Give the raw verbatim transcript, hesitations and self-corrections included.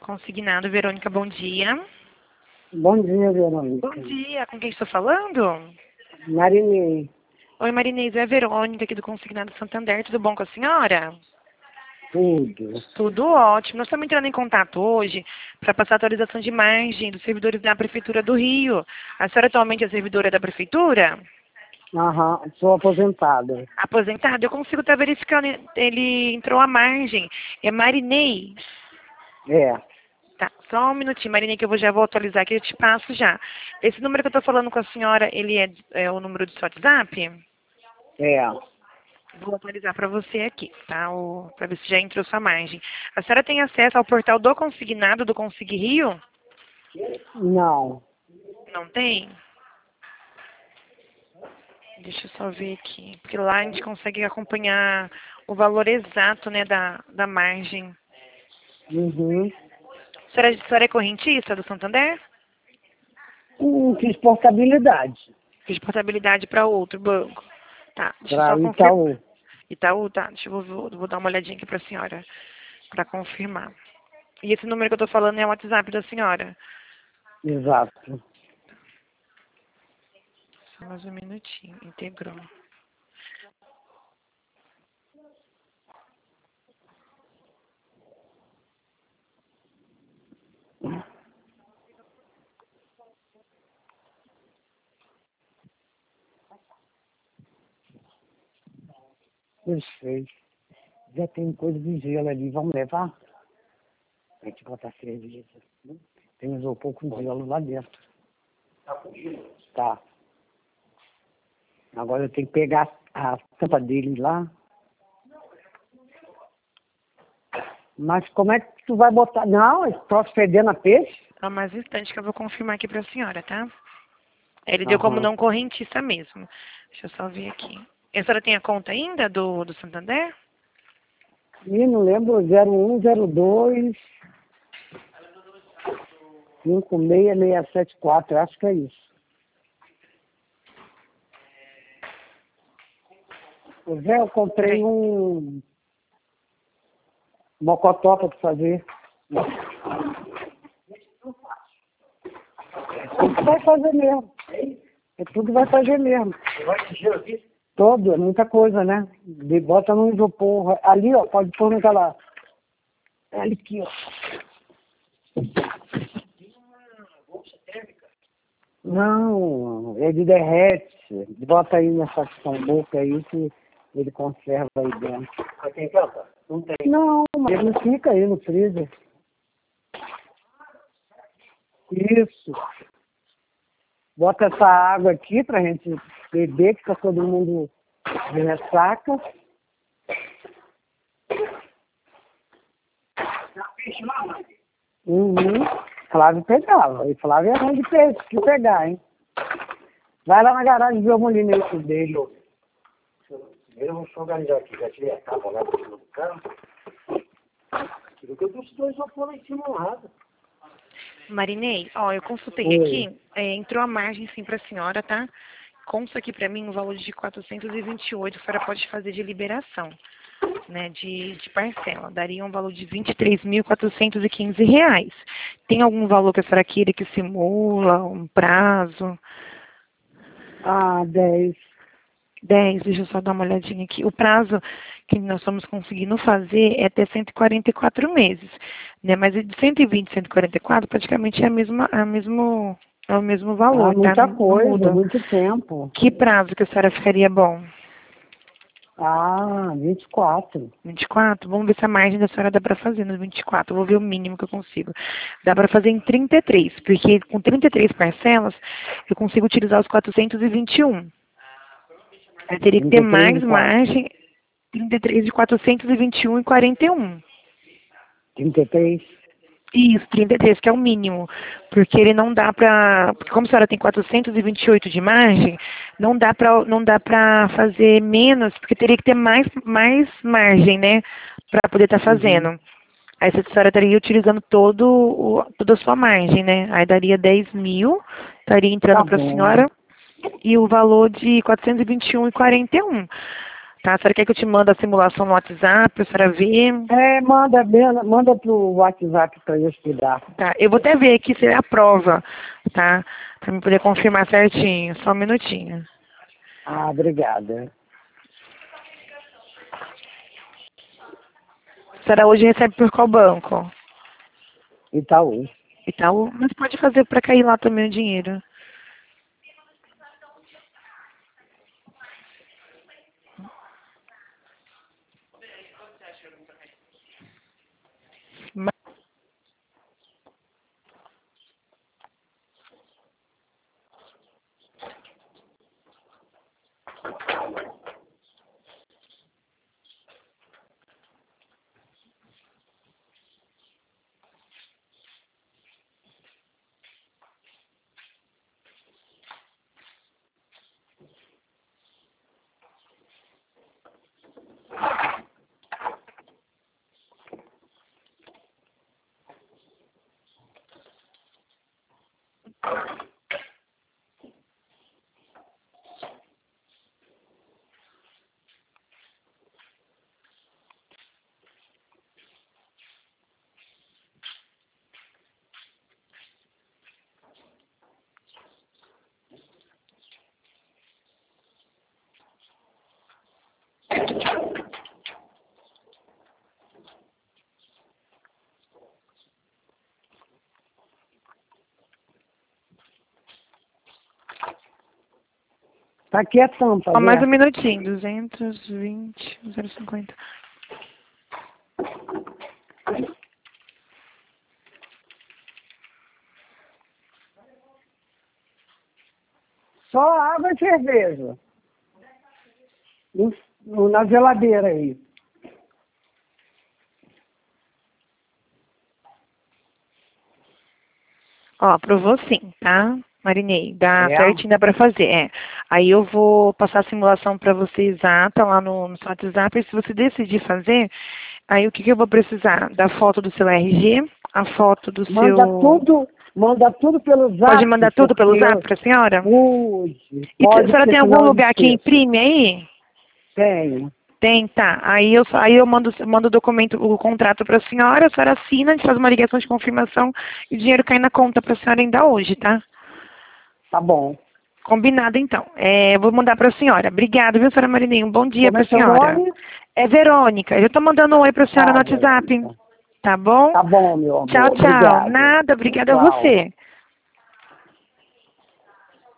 consignado. Verônica, bom dia. Bom dia, Verônica. Bom dia, com quem estou falando? Marinei. Oi, Marinês, é a Verônica aqui do Consignado Santander. Tudo bom com a senhora? Tudo. Tudo ótimo. Nós estamos entrando em contato hoje para passar a atualização de margem dos servidores da Prefeitura do Rio. A senhora atualmente é servidora da Prefeitura? Aham, sou aposentada. Aposentada? Eu consigo estar verificando. Ele entrou a margem. É Marinei? É. Tá, só um minutinho, Marinei, que eu vou, já vou atualizar aqui, eu te passo já. Esse número que eu estou falando com a senhora, ele é, é o número do seu WhatsApp? É. Vou atualizar para você aqui, tá? Para ver se já entrou sua margem. A senhora tem acesso ao portal do Consignado, do Consig Rio? Não. Não tem? Deixa eu só ver aqui. Porque lá a gente consegue acompanhar o valor exato, né, da, da margem. Uhum. A senhora, a senhora é correntista do Santander? Hum, fiz portabilidade. Fiz portabilidade para outro banco. Tá, deixa eu Para só confirmar. Itaú. Itaú, tá. Deixa eu vou, vou dar uma olhadinha aqui para a senhora, para confirmar. E esse número que eu estou falando é o WhatsApp da senhora? Exato. Só mais um minutinho. Integrou. Perfeito. Já tem coisa de gelo ali. Vamos levar? Tem que botar cerveja. Tem isopor com gelo lá dentro. Tá com gelo? Tá. Agora eu tenho que pegar a tampa dele lá. Mas como é que tu vai botar? Não, esse troço fedendo a peixe? Só mais um instante que eu vou confirmar aqui para a senhora, tá? Ele deu como Aham. não correntista mesmo. Deixa eu só ver aqui. E a senhora tem a conta ainda do, do Santander? Ih, não lembro, zero um zero dois cinco seis seis sete quatro, acho que é isso. Pois é, eu comprei um mocotó para fazer. É tudo que vai fazer mesmo. É tudo que vai fazer mesmo. Todo, é muita coisa, né? De- Bota no isopor. Ali, ó, pode pôr naquela... Ali aqui, ó. Não, ele derrete. Bota aí nessa boca aí que ele conserva aí dentro. Mas tem tampa? Não tem. Não, mas ele fica aí no freezer. Isso. Bota essa água aqui pra gente beber, que tá todo mundo de ressaca. Uhum. Flávio pegava. E Flávio é ruim de peixe, que pegar, hein? Vai lá na garagem ver o molinete dele. Primeiro vamos se organizar aqui. Já tirei a tábua lá do carro. Aquilo que eu trouxe dois isopor lá em cima honrado. Marinei, ó, eu consultei Oi. aqui, é, entrou a margem sim para a senhora, tá? Consta aqui para mim um valor de quatrocentos e vinte e oito, a senhora pode fazer de liberação, né, de, de parcela. Daria um valor de vinte e três mil quatrocentos e quinze reais. Tem algum valor que a senhora queira que simula, um prazo? Ah, dez. dez, deixa eu só dar uma olhadinha aqui. O prazo que nós estamos conseguindo fazer é até cento e quarenta e quatro meses, né? Mas de cento e vinte, cento e quarenta e quatro praticamente é a mesma, a mesmo, é o mesmo valor, Ah, muita tá? Não coisa, muda. muito tempo. Que prazo que a senhora ficaria bom? Ah, vinte e quatro. vinte e quatro? Vamos ver se a margem da senhora dá para fazer nos vinte e quatro. Eu vou ver o mínimo que eu consigo. Dá para fazer em trinta e três, porque com trinta e três parcelas eu consigo utilizar os quatrocentos e vinte e um. Eu teria que ter mais margem, trinta e três de quatrocentos e vinte e um e quarenta e um. trinta e três? Isso, trinta e três, que é o mínimo. Porque ele não dá pra... Porque como a senhora tem quatrocentos e vinte e oito de margem, não dá pra, não dá pra fazer menos, porque teria que ter mais, mais margem, né? Pra poder estar fazendo. Uhum. Aí a senhora estaria utilizando todo o, toda a sua margem, né? Aí daria dez mil, estaria entrando Tá pra bom. senhora, e o valor de quatrocentos e vinte e um e quarenta e um. Tá? A senhora quer que eu te mande a simulação no WhatsApp, a senhora ver? É, manda, bem- manda pro WhatsApp para eu estudar. Tá, eu vou até ver aqui se é a prova, tá? Pra me poder confirmar certinho. Só um minutinho. Ah, obrigada. A senhora hoje recebe por qual banco? Itaú. Itaú, mas pode fazer para cair lá também o dinheiro. Ma- Tá aqui a tampa, Só mais né? um minutinho. duzentos e vinte, zero vírgula cinquenta. Só água e cerveja. No- no- na geladeira aí. Ó, aprovou sim, tá? Marinei, dá É? certinho, dá pra fazer, é. Aí eu vou passar a simulação pra você exata lá no, no seu WhatsApp, e se você decidir fazer, aí o que que eu vou precisar? Da foto do seu R G, a foto do Manda seu... tudo, manda tudo pelo zap. Pode mandar tudo pelo porque zap pra senhora? Hoje. E a Pode, senhora porque tem senão algum eu lugar que esqueço. imprime aí? Tenho. Tem, tá. Aí eu, só- aí eu mando, mando o documento, o contrato para a senhora, a senhora assina, a gente faz uma ligação de confirmação e o dinheiro cai na conta para a senhora ainda hoje, tá? Tá bom. Combinado, então. É, vou mandar para a senhora. Obrigada, viu, senhora Marinei? Um bom dia Como para é a seu senhora. nome? É Verônica. Eu estou mandando um oi para a senhora Tá, no WhatsApp. Verônica. Tá bom? Tá bom, meu amor. Tchau, tchau. Obrigado. Nada, obrigada a Tchau. você.